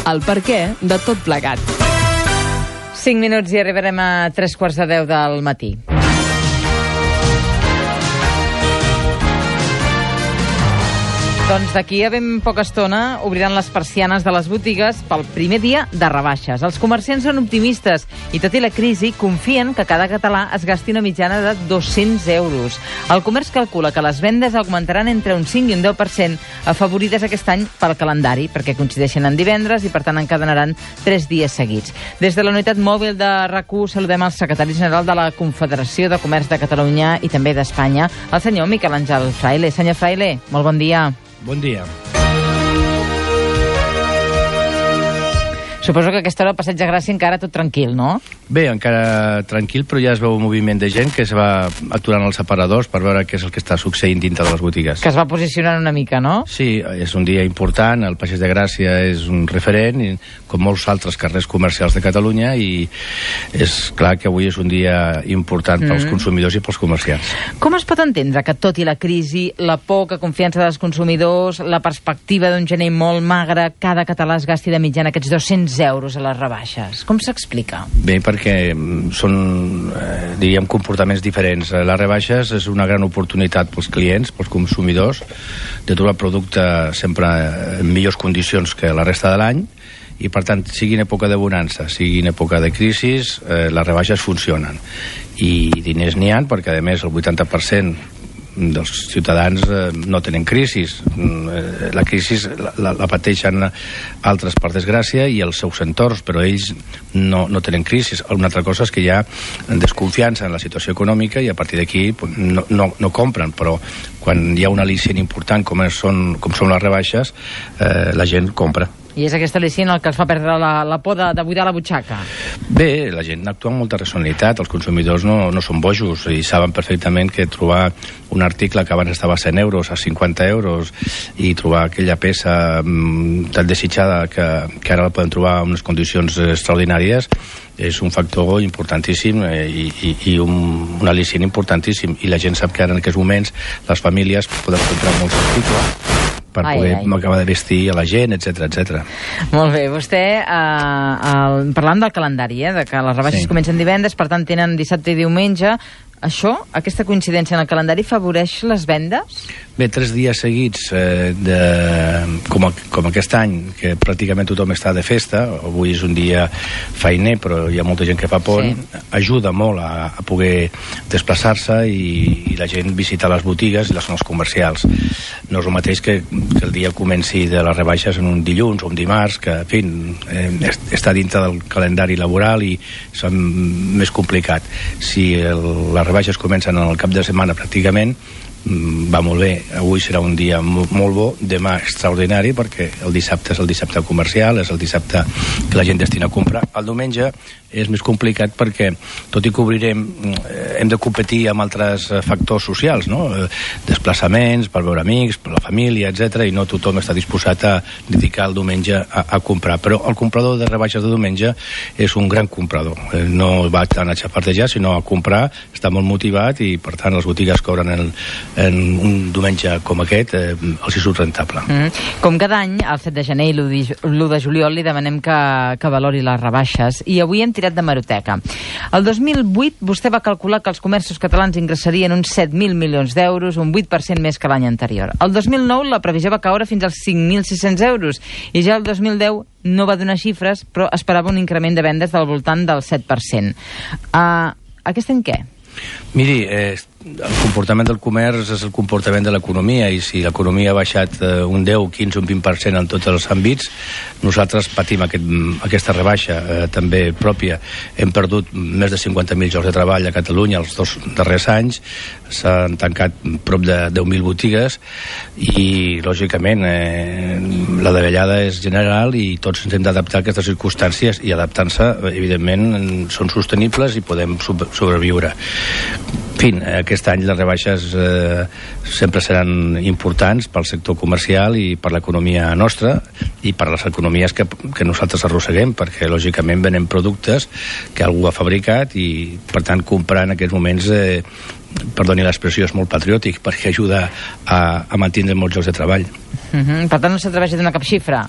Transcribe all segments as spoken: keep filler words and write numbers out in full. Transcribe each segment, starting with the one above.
el perquè de tot plegat. cinc minuts i arribarem a tres quarts de deu del matí. Doncs d'aquí a ben poca estona obriran les persianes de les botigues pel primer dia de rebaixes. Els comerciants són optimistes i, tot i la crisi, confien que cada català es gasti una mitjana de dos-cents euros. El comerç calcula que les vendes augmentaran entre un cinc i un deu per cent, afavorides aquest any pel calendari, perquè coincideixen en divendres i, per tant, encadenaran tres dies seguits. Des de la unitat mòbil de R A C u saludem el secretari general de la Confederació de Comerç de Catalunya i també d'Espanya, el senyor Miquel Àngel Fraile. Senyor Fraile, molt bon dia. Bon dia. Suposo que a aquesta hora al Passeig de Gràcia encara tot tranquil, no? Bé, encara tranquil, però ja es veu un moviment de gent que es va aturant els separadors per veure què és el que està succeint dintre de les botigues. Que es va posicionant una mica, no? Sí, és un dia important, el Passeig de Gràcia és un referent, i, com molts altres carrers comercials de Catalunya, i és clar que avui és un dia important pels mm. consumidors i pels comerciants. Com es pot entendre que, tot i la crisi, la poca confiança dels consumidors, la perspectiva d'un gener molt magre, cada català es gasti de mitjana aquests dos-cents euros a les rebaixes? Com s'explica? Bé, perquè són, eh, diríem, comportaments diferents. Les rebaixes és una gran oportunitat pels clients, pels consumidors, de trobar producte sempre en millors condicions que la resta de l'any, i per tant, sigui en època de bonança, sigui en època de crisi, eh, les rebaixes funcionen. I diners n'hi ha, perquè a més el vuitanta per cent dels ciutadans eh, no tenen crisis. La crisi la, la, la pateixen altres, per desgràcia, i els seus entorns, però ells no, no tenen crisis. Una altra cosa és que hi ha desconfiança en la situació econòmica i a partir d'aquí no, no, no compren, però quan hi ha un al·licient important com són, com són les rebaixes, eh, la gent compra. I és aquest al·licient el que els fa perdre la, la por de, de buidar la butxaca? Bé, la gent actua amb molta racionalitat. Els consumidors no, no són bojos i saben perfectament que trobar un article que abans estava a cent euros, a cinquanta euros, i trobar aquella peça mm, tan desitjada que, que ara la poden trobar en unes condicions extraordinàries, és un factor importantíssim eh, i, i, i un, un al·licient importantíssim. I la gent sap que ara en aquests moments les famílies poden comprar molts articles per ai, poder ai. acabar de vestir a la gent, etcètera, etcètera. Molt bé, vostè, eh, el, parlant del calendari, eh, de que les rebaixes sí. comencen divendres, per tant tenen dissabte i diumenge, això, aquesta coincidència en el calendari, afavoreix les vendes? Bé, tres dies seguits, eh, de, com, a, com aquest any, que pràcticament tothom està de festa, avui és un dia feiner, però hi ha molta gent que fa pont, sí. ajuda molt a, a poder desplaçar-se i, i la gent visita les botigues i les zones comercials. No és el mateix que, que el dia comenci de les rebaixes en un dilluns o un dimarts, que, en fi, eh, està dintre del calendari laboral i és més complicat. Si el, les rebaixes comencen en el cap de setmana pràcticament, va molt bé. Avui serà un dia molt, molt bo, demà extraordinari, perquè el dissabte és el dissabte comercial, és el dissabte que la gent destina a comprar. El diumenge és més complicat perquè, tot i que obrirem, hem de competir amb altres factors socials, no? Desplaçaments, per veure amics, per la família, etcètera, i no tothom està disposat a dedicar el diumenge a, a comprar. Però el comprador de rebaixes de diumenge és un gran comprador. No va tant a xafardejar, sinó a comprar, està molt motivat i, per tant, les botigues que obren el, en un diumenge com aquest, eh, els hi surt rentable. Mm. Com cada any, el set de gener i l'u de juliol li demanem que, que valori les rebaixes, i avui hem tirat de meroteca. El dos mil vuit vostè va calcular que els comerços catalans ingressarien uns set mil milions d'euros, un vuit per cent més que l'any anterior. El dos mil nou la previsió va caure fins als cinc mil sis-cents euros i ja el dos mil deu no va donar xifres, però esperava un increment de vendes del voltant del set per cent. Uh, aquest any què? Miri, eh, el comportament del comerç és el comportament de l'economia, i si l'economia ha baixat eh, un deu, quinze, un vint per cent en tots els àmbits, nosaltres patim aquest, aquesta rebaixa eh, també pròpia. Hem perdut més de cinquanta mil llocs de treball a Catalunya els dos darrers anys, s'han tancat prop de deu mil botigues i, lògicament, eh, la davallada és general i tots ens hem d'adaptar a aquestes circumstàncies, i adaptant-se, evidentment, són sostenibles i podem sobreviure. En fi, aquest any les rebaixes eh, sempre seran importants pel sector comercial i per l'economia nostra i per les economies que, que nosaltres arrosseguem, perquè lògicament venem productes que algú ha fabricat i, per tant, comprar en aquests moments, eh, perdoni l'expressió, és molt patriòtic, perquè ajuda a, a mantenir molts llocs de treball. Uh-huh. Per tant, no s'atreveix a donar cap xifra?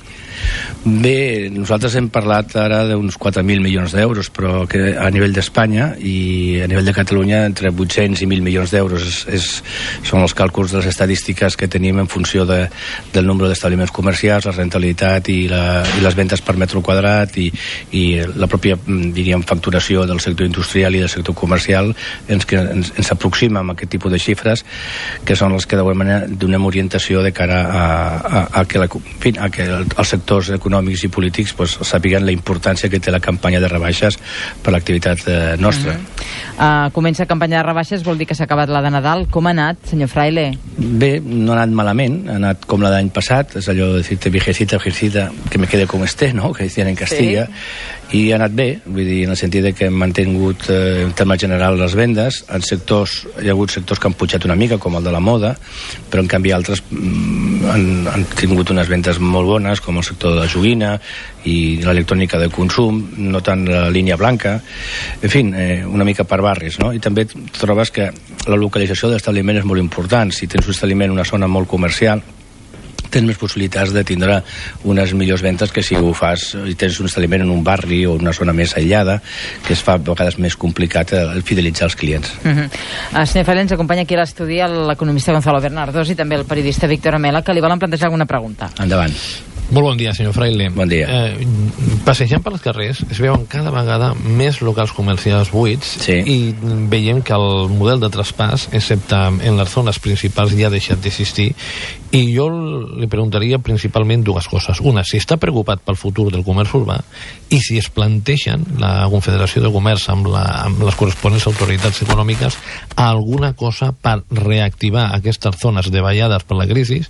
Bé, nosaltres hem parlat ara d'uns quatre mil milions d'euros, però que a nivell d'Espanya i a nivell de Catalunya entre vuit-cents i mil milions d'euros és, és, són els càlculs de les estadístiques que tenim en funció de, del nombre d'establiments comercials, la rentabilitat i, la, i les ventes per metre quadrat i, i la pròpia, diríem, facturació del sector industrial i del sector comercial ens, que ens, ens aproxima amb aquest tipus de xifres que són les que d'alguna manera donem orientació de cara a, a, a que, la, en fi, a que els sectors econòmics i polítics pues, sàpiguen la importància que té la campanya de rebaixes per l'activitat eh, nostra. Mm-hmm. uh, comença campanya de rebaixes, vol dir que s'ha acabat la de Nadal. Com ha anat, senyor Fraile? Bé, no ha anat malament, ha anat com la d'any passat, és allò de dir-te viejecita, viejecita, que me quede com esté, no?, que decían en Castilla, sí. I ha anat bé, vull dir, en el sentit de que hem mantingut eh, en termes general les vendes, en sectors, hi ha hagut sectors que han pujat una mica, com el de la moda, però en canvi altres mm, han, han tingut unes vendes molt bones, com el sector de la joguina i l'electrònica de consum, no tant la línia blanca, en fi, eh, una mica per barris, no? I també trobes que la localització de l'establiment és molt important. Si tens un establiment en una zona molt comercial, tens més possibilitats de tindre unes millors ventes que si ho fas i tens un establiment en un barri o una zona més aïllada, que es fa a vegades més complicat el fidelitzar els clients. Uh-huh. uh, senyor Fraile, ens acompanya aquí a l'estudi l'economista Gonzalo Bernardos i també el periodista Víctor Amela, que li volen plantejar alguna pregunta. Endavant. Molt bon dia, senyor Fraile. Bon dia. Eh, passejant pels carrers es veuen cada vegada més locals comercials buits, sí. I veiem que el model de traspàs, excepte en les zones principals, ja ha deixat d'existir. I jo li preguntaria principalment dues coses. Una, si està preocupat pel futur del comerç urbà i si es planteixen la Confederació de Comerç amb, la, amb les corresponents autoritats econòmiques alguna cosa per reactivar aquestes zones davallades per la crisi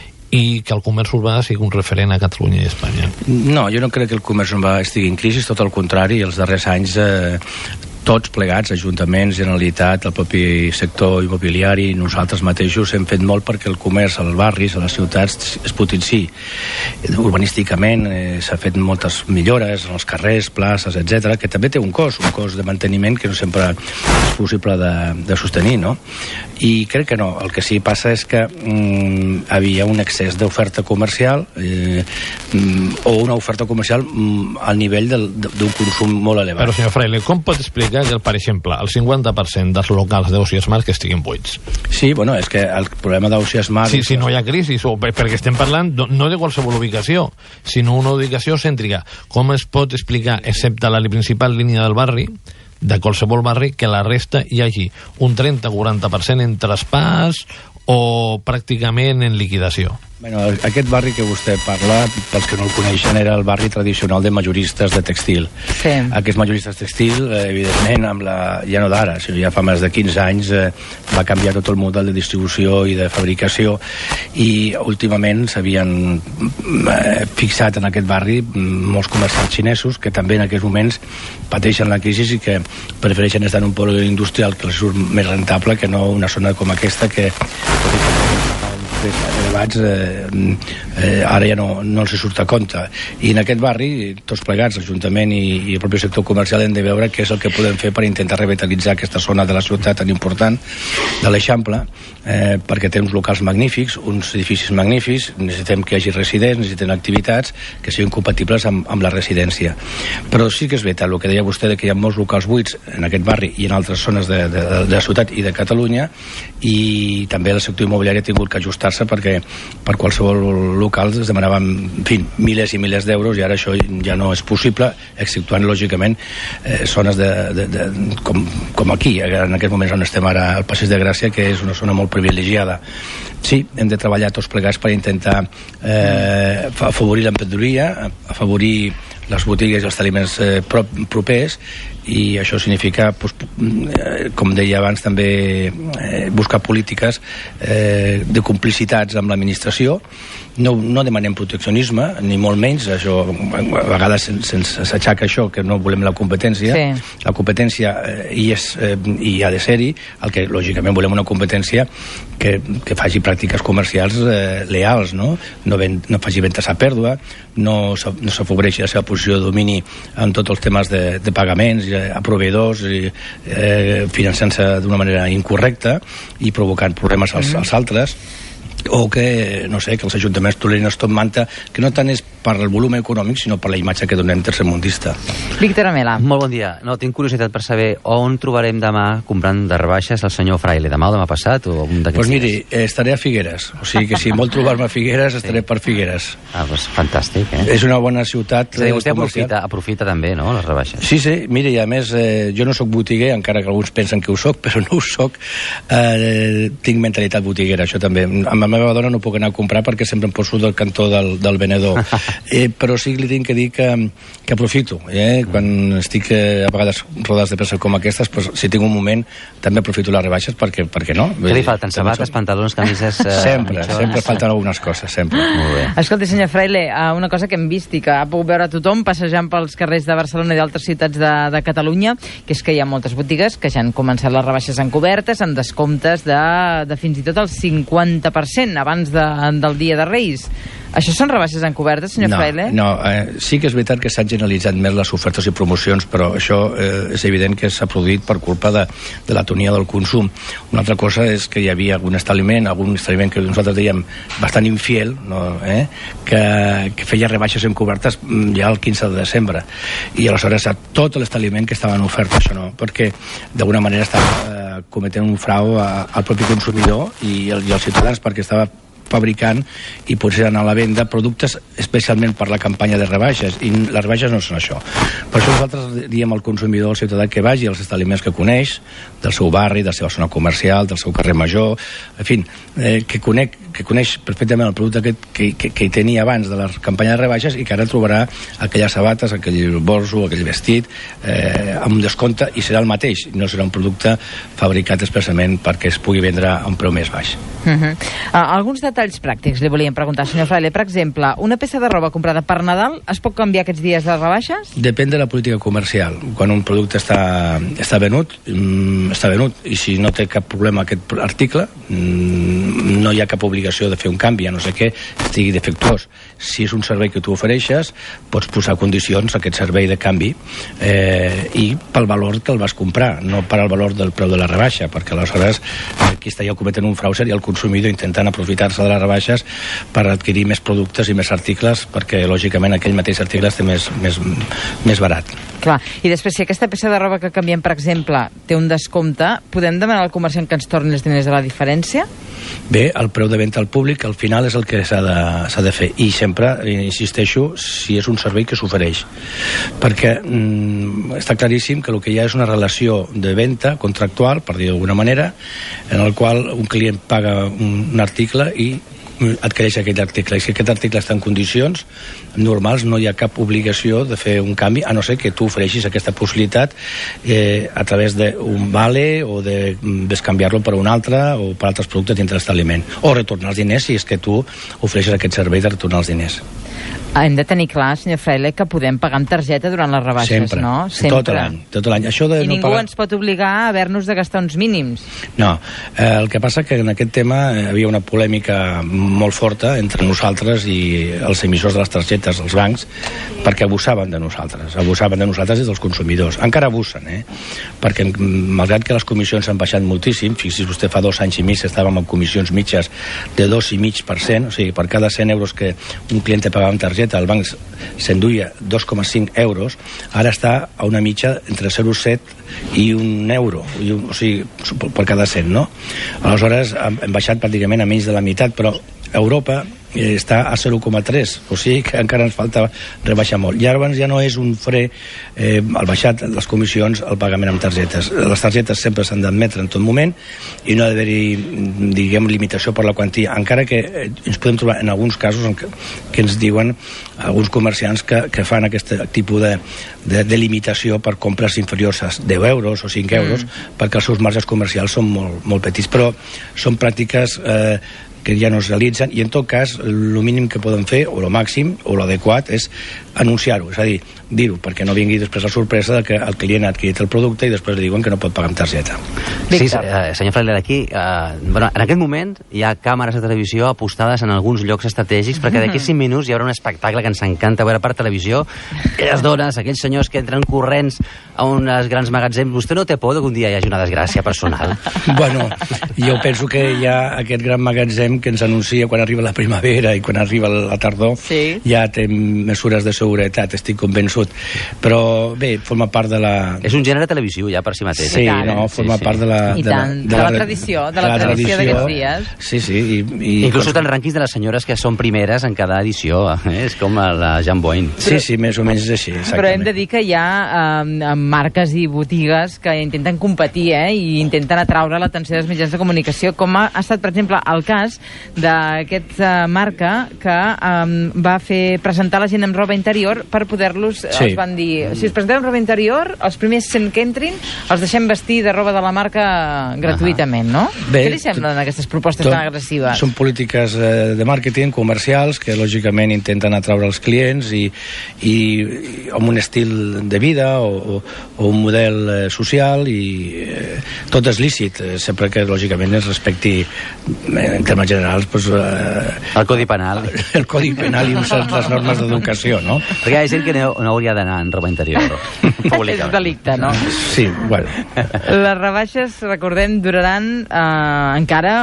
i que el comerç urbà sigui un referent a Catalunya i Espanya. No, jo no crec que el comerç urbà estigui en crisi, tot el contrari, els darrers anys eh, tots plegats, ajuntaments, Generalitat, el propi sector immobiliari, nosaltres mateixos hem fet molt perquè el comerç als barris, a les ciutats, es potenciï. Urbanísticament eh, s'ha fet moltes millores en els carrers, places, etcètera, que també té un cost, un cost de manteniment que no sempre és possible de, de sostenir, no? I crec que no. El que sí passa és que mm, havia un excés d'oferta comercial eh, mm, o una oferta comercial mm, al nivell d'un consum molt elevat. Però, senyor Fraile, com pot explicar que, per exemple, el cinquanta per cent dels locals d'oci smart que estiguin buits? Sí, bueno, és que el problema d'oci smart... Sí, si no hi ha crisi, o perquè estem parlant no de qualsevol ubicació, sinó una ubicació cèntrica. Com es pot explicar, excepte la principal línia del barri, de qualsevol barri, que la resta hi hagi un trenta a quaranta per cent en traspàs o pràcticament en liquidació? Bueno, aquest barri que vostè parla, pels que no el coneixen, era el barri tradicional de majoristes de textil. Sí. Aquests majoristes textil, eh, evidentment, amb la, ja no d'ara, sinó ja fa més de quinze anys, eh, va canviar tot el model de distribució i de fabricació, i últimament s'havien eh, fixat en aquest barri molts comerciants xinesos que també en aquests moments pateixen la crisi i que prefereixen estar en un polo industrial que els surt més rentable que no una zona com aquesta que elevats eh, eh, ara ja no, no els surt a compte. I en aquest barri, tots plegats, l'Ajuntament i, i el propi sector comercial, hem de veure què és el que podem fer per intentar revitalitzar aquesta zona de la ciutat tan important de l'Eixample, eh, perquè té uns locals magnífics, uns edificis magnífics, necessitem que hi hagi residents, necessitem activitats que siguin compatibles amb, amb la residència. Però sí que és veritat el que deia vostè, de que hi ha molts locals buits en aquest barri i en altres zones de, de, de la ciutat i de Catalunya, i també el sector immobiliari ha tingut que ajustar perquè per qualsevol local es demanaven, en fi, milers i milers d'euros, i ara això ja no és possible, exceptuant, lògicament, eh, zones de, de, de, com, com aquí, en aquest moment on estem ara, al Passeig de Gràcia, que és una zona molt privilegiada. Sí, hem de treballar tots plegats per intentar eh, afavorir l'emprenedoria, afavorir les botigues i els aliments eh, propers, i això significa, doncs, com deia abans, també eh, buscar polítiques eh, de complicitats amb l'administració. No, no demanem proteccionisme, ni molt menys, això, a vegades se'ns s'aixaca això, que no volem la competència. Sí. La competència eh, hi és eh, i ha de ser-hi, el que lògicament volem una competència que, que faci pràctiques comercials eh, leals, no? No, ven, no faci ventes a pèrdua, no s'afavoreixi la seva posició de domini en tots els temes de, de pagaments a proveïdors, i, eh, finançant-se d'una manera incorrecta i provocant problemes als, als altres. o que, no sé, que els ajuntaments tolerin el top manta, que no tant és per el volum econòmic, sinó per la imatge que donem tercermundista. Víctor Amela. Molt bon dia. No, tinc curiositat per saber on trobarem demà comprant de rebaixes el senyor Fraile. Demà o demà passat? O un d'aquests pues miri, dies? eh, estaré a Figueres. O sigui que si vol trobar-me a Figueres, estaré Sí. per Figueres. Ah, doncs fantàstic, eh? És una bona ciutat. És a dir, vostè eh, comercial. aprofita, aprofita també, no?, les rebaixes. Sí, sí, mira, i a més, eh, jo no sóc botiguer, encara que alguns pensen que ho sóc, però no ho sóc. Eh, tinc mentalitat botiguera, això també. Amb la meva dona no puc anar a comprar perquè sempre em poso del cantó del, del venedor. eh, però sí que li tinc que dir que, que aprofito. Eh? Quan estic eh, a vegades rodades de pressa com aquestes, pues, si tinc un moment, també aprofito les rebaixes, perquè, perquè no? Què li falten? Sabates, pantalons, camises... Eh, sempre, mitjons? sempre falten algunes coses, sempre. Molt bé. Escolti, senyor Fraile, eh, una cosa que hem vist i que ha pogut veure tothom passejant pels carrers de Barcelona i d'altres ciutats de, de Catalunya, que és que hi ha moltes botigues que ja han començat les rebaixes encobertes, amb descomptes de, de fins i tot el cinquanta per cent abans de, del dia de Reis. Això són rebaixes encobertes, senyor no, Fraile? No, eh, sí que és veritat que s'han generalitzat més les ofertes i promocions, però això eh, és evident que s'ha produït per culpa de, de la tonia del consum. Una altra cosa és que hi havia algun establiment, algun establiment que nosaltres dèiem bastant infiel, no, eh, que, que feia rebaixes encobertes ja el quinze de desembre. I aleshores a tot l'establiment que estava en oferta, això no, perquè d'alguna manera estava eh, cometent un frau a, al propi consumidor i, el, i als ciutadans, perquè estava fabricant i potser anar a la venda productes especialment per la campanya de rebaixes, i les rebaixes no són això. Per això nosaltres diem al consumidor, al ciutadà, que vagi als establiments que coneix, del seu barri, de la seva zona comercial, del seu carrer major, en fi, eh, que, conec, que coneix perfectament el producte que, que, que, que hi tenia abans de la campanya de rebaixes i que ara trobarà aquelles sabates, aquell bolso, aquell vestit, eh, amb un descompte, i serà el mateix, no serà un producte fabricat expressament perquè es pugui vendre a un preu més baix. Uh -huh. uh, alguns detalls pràctics li volíem preguntar, senyor Fraile. Per exemple, una peça de roba comprada per Nadal es pot canviar aquests dies de rebaixes? Depèn de la política comercial. Quan un producte està, està venut, mm, està venut, i si no té cap problema aquest article, mm, no hi ha cap obligació de fer un canvi, a no ser que estigui defectuós. Si és un servei que tu ofereixes, pots posar condicions a aquest servei de canvi, eh, i pel valor que el vas comprar, no per al valor del preu de la rebaixa, perquè aleshores aquí està ja cometent un frau seria el consumidor intentant aprofitar-se de les rebaixes per adquirir més productes i més articles, perquè lògicament aquell mateix article té més, més, més barat. Clar, i després si aquesta peça de roba que canviem, per exemple, té un descompte, podem demanar al comerciant que ens torni els diners a la diferència? Bé, el preu de venda al públic al final és el que s'ha de, s'ha de fer, i sempre, insisteixo, si és un servei que s'ofereix, perquè mm, està claríssim que el que hi ha és una relació de venda contractual, per dir d'alguna manera, en el qual un client paga un, un article i adquireix aquell article, i si aquest article està en condicions normals no hi ha cap obligació de fer un canvi, a no ser que tu ofereixis aquesta possibilitat eh, a través d'un vale o de bescanviar-lo per un altre o per altres productes dintre l'establiment, o retornar els diners si és que tu ofereixes aquest servei de retornar els diners. Hem de tenir clar, senyor Fraile, que podem pagar amb targeta durant les rebaixes, Sempre. no? Sempre. Tot l'any. Tot l'any. Això de I no ningú pagar... ens pot obligar a haver-nos de gastar uns mínims. No, eh, el que passa que en aquest tema eh, havia una polèmica molt forta entre nosaltres i els emissors de les targetes, els bancs, perquè abusaven de nosaltres, abusaven de nosaltres i dels consumidors. Encara abusen, eh? Perquè malgrat que les comissions han baixat moltíssim, fixi's vostè, fa dos anys i mig estàvem amb comissions mitges de dos i mig per cent, o sigui, per cada cent euros que un client pagava amb targeta, el banc s'enduia dos coma cinc euros, ara està a una mitja entre zero coma set i un euro, i un, o sigui, per cada cent, no? Aleshores, hem baixat pràcticament a menys de la meitat, però Europa eh, està a zero coma tres, o sigui que encara ens falta rebaixar molt. I ara ja no és un fre eh, el baixat les comissions, el pagament amb targetes. Les targetes sempre s'han d'admetre en tot moment i no ha d'haver-hi, diguem, limitació per la quantia, encara que eh, ens podem trobar en alguns casos en que, que ens diuen alguns comerciants que, que fan aquest tipus de, de, de limitació per compres inferiors a deu euros o cinc euros, mm. perquè els seus marges comercials són molt, molt petits, però són pràctiques eh, que ja no es realitzen, i en tot cas el mínim que poden fer, o el màxim o l'adequat, és anunciar-ho, és a dir, dir-ho, perquè no vingui després la sorpresa de que el client ha adquirit el producte i després li diuen que no pot pagar amb targeta. Sí, eh, senyor Fraile, aquí eh, bueno, en aquest moment hi ha càmeres de televisió apostades en alguns llocs estratègics, perquè d'aquí cinc minuts hi haurà un espectacle que ens encanta veure per televisió, aquelles dones, aquells senyors que entren corrents a uns grans magatzems. Vostè no té por que un dia hi hagi una desgràcia personal? Bueno, jo penso que hi ha aquest gran magatzem veiem que ens anuncia quan arriba la primavera i quan arriba la tardor, sí. ja té mesures de seguretat, estic convençut. Però bé, forma part de la... És un gènere televisiu ja per si mateix. Sí, no, forma sí, sí. part de la... I de tant, la, de la tradició, de la tradició d'aquests dies. Sí, sí. I, i Inclús surten rànquings de les senyores que són primeres en cada edició. Eh? És com la Jan Boyne. Sí, sí, més o menys és així, exactament. Però hem de dir que hi ha eh, marques i botigues que intenten competir eh, i intenten atraure l'atenció dels mitjans de comunicació, com ha estat, per exemple, el cas d'aquesta uh, marca que um, va fer presentar la gent amb roba interior per poder-los, sí. els van dir, si us presenteu amb roba interior, els primers cent que entrin els deixem vestir de roba de la marca gratuïtament, no? Bé, què li semblen aquestes propostes tot, tan agressives? Són polítiques eh, de màrqueting comercials que lògicament intenten atraure els clients i, i, i amb un estil de vida o, o, o un model eh, social i eh, tot és lícit, eh, sempre que lògicament es respecti eh, en termes generals pues, eh, el Codi Penal el Codi Penal i les normes d'educació, no? Perquè hi ha gent que no, no hauria d'anar en roba interior és delicte, no? Sí, bueno. Les rebaixes, recordem, duraran eh, encara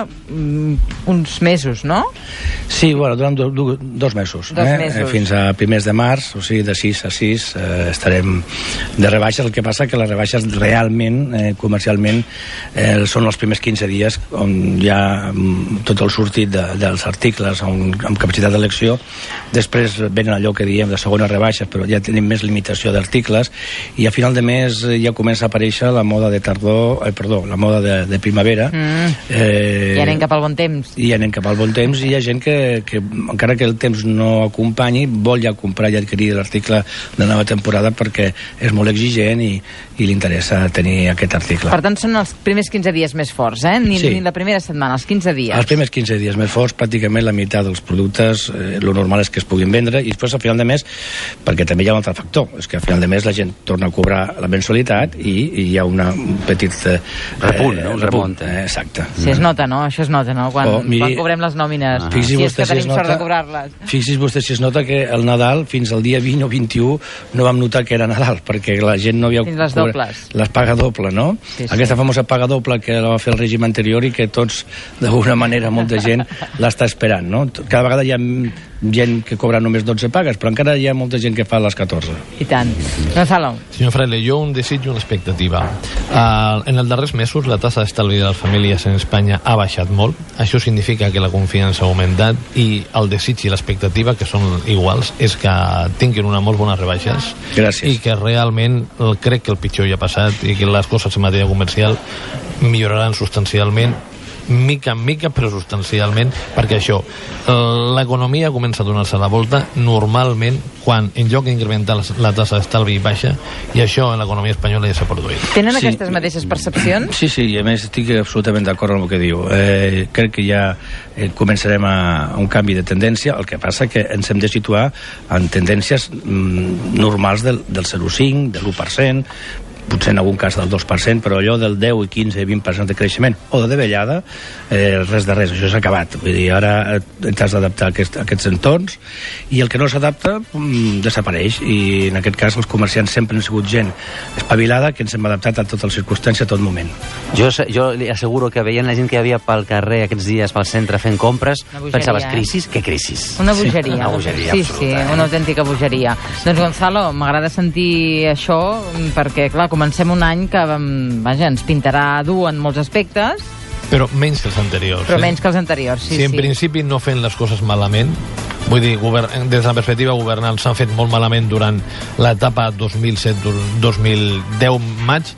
mm, uns mesos, no? Sí, bueno, duran do, do, dos mesos. Dos eh? mesos. Fins a primers de març, o sigui, de sis a sis eh, estarem de rebaixes. El que passa que les rebaixes realment, eh, comercialment, eh, són els primers quinze dies on hi ha mm, tot el sortit de, dels articles on, amb capacitat d'elecció. Després venen allò que diem de segona rebaixes, però ja tenim més limitació d'articles i a final de mes ja comença a aparèixer la moda de tardor, eh, perdó, la moda de, de primavera. Mm. Eh, I anem cap al bon temps. I anem cap al bon temps i hi ha gent que, que encara que el temps no acompanyi, vol ja comprar i adquirir l'article de nova temporada perquè és molt exigent i, i li interessa tenir aquest article. Per tant, són els primers quinze dies més forts, eh? Ni, Sí. ni la primera setmana, els quinze dies. Els primers quinze dies més forts, pràcticament la meitat dels productes, eh, lo normal és que es puguin vendre, i després a final de mes, perquè també hi ha un altre factor, és que a final de mes la gent torna a cobrar la mensualitat i, i hi ha una, un petit... Eh, repunt, no? Un repunt. Eh, exacte. Sí, es nota, no? Això es nota, no? Quan, Oh, miri- quan cobrem les nòmines. Ah. Fixi Si és vostè que si es tenim sort nota- de cobrar-les. Fixi's vostè si es nota que el Nadal fins al dia vint o vint-i-u no vam notar que era Nadal, perquè la gent no havia... Fins les dobles. Les paga doble, no? Sí, sí. Aquesta famosa paga doble que la va fer el règim anterior i que tots, d'alguna manera, molta gent l'està esperant, no? Cada vegada hi ha gent que cobra només dotze pagues, però encara hi ha molta gent que fa les catorze. I tant. Gonzalo. Senyor Fraile, jo un desig i una expectativa. Uh, en els darrers mesos la tassa d'estalvi de les famílies en Espanya ha baixat molt. Això significa que la confiança ha augmentat i el desig i l'expectativa, que són iguals, és que tinguin una molt bones rebaixes. Gràcies. I que realment el, crec que el pitjor ja ha passat i que les coses en matèria comercial milloraran substancialment, mica en mica, però substancialment, perquè això, l'economia comença a donar-se la volta normalment quan en lloc d'incrementar la tassa d'estalvi baixa, i això en l'economia espanyola ja s'ha produït. Tenen Sí. aquestes mateixes percepcions? Sí, sí, i a més estic absolutament d'acord amb el que diu. Eh, crec que ja eh, començarem a, a un canvi de tendència, el que passa que ens hem de situar en tendències mm, normals del, del zero coma cinc, de l'u per cent, potser en algun cas del dos per cent, però allò del deu, quinze i vint per cent de creixement o de davallada, eh, res de res, això s'ha acabat. Vull dir, ara t'has d'adaptar a, aquest, a aquests entorns i el que no s'adapta mm, desapareix, i en aquest cas els comerciants sempre han sigut gent espavilada que ens hem adaptat a totes les circumstàncies a tot moment. Jo, jo li asseguro que veient la gent que hi havia pel carrer aquests dies pel centre fent compres, Una bogeria, pensaves, eh? crisis? Què crisis? Una bogeria. Una bogeria sí, absoluta, sí, eh? una autèntica bogeria. Doncs, Gonzalo, m'agrada sentir això, perquè, clar, comencem un any que, vaja, ens pintarà dur en molts aspectes, Però menys que els anteriors. però eh? menys que els anteriors, sí, si en sí. principi no fent les coses malament, vull dir, govern, des de la perspectiva governant s'han fet molt malament durant l'etapa dos mil set dos mil deu maig,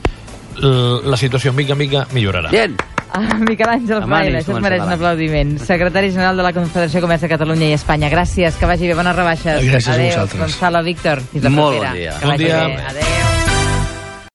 la situació mica en mica millorarà. Bien. Ah, Miquel Àngel Amb Fraile, ànims, això es comencem mereix un l'any. aplaudiment. Secretari General de la Confederació de Comerç de Catalunya i Espanya. Gràcies, que vagi bé, bones rebaixes. Gràcies a Adéu, vosaltres. Gonzalo, Víctor, fins la Molt propera. bon dia. Que Bon vagi dia. bé. Adéu.